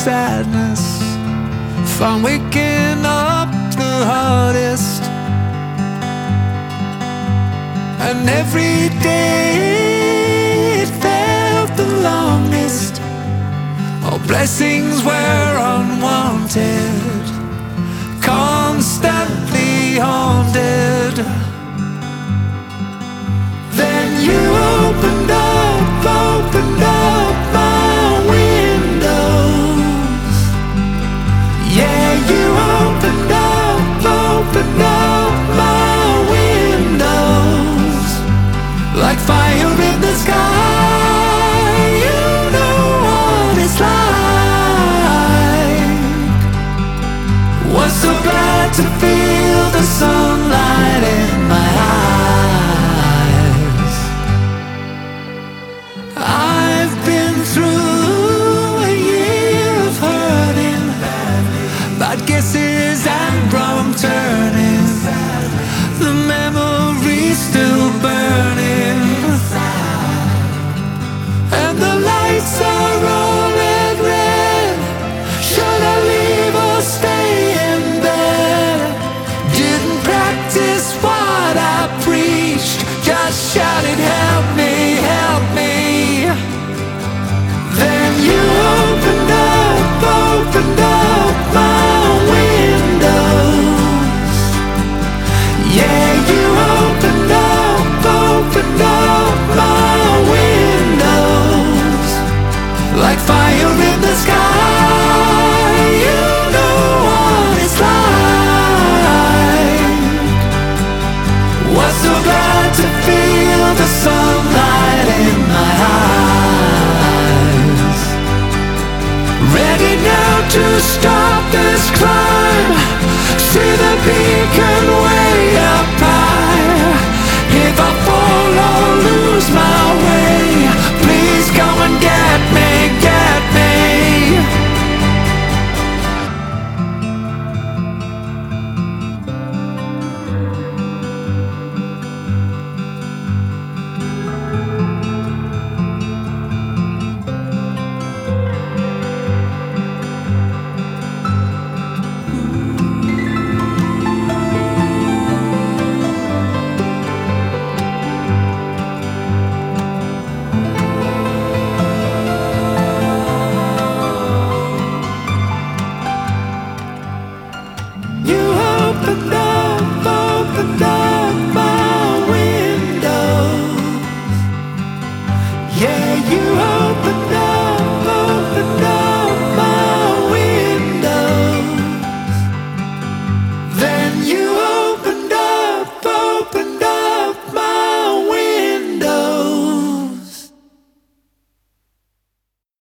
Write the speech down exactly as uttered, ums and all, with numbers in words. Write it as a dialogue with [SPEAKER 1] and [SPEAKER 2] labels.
[SPEAKER 1] sadness, found waking up the hardest. And every day it felt the longest. All blessings were unwanted, constantly haunted. Then you opened up, opened up my windows. Yeah, you opened up, opened up my windows. Like fire in the sky, you know what it's like. Was so glad to feel the sunlight in my eyes. I've been through a year of hurting, bad guesses and wrong turning. The memories still burning, and the lights are all red, red. Should I leave or stay in bed? Didn't practice what I preached, just shouted, help me, help me. Then you opened up, opened up my windows. Yeah, you opened up, opened up my windows. Like fire in the sky, you know what it's like. Was so glad to feel the sunlight in my eyes. Ready now to start this climb, see the peak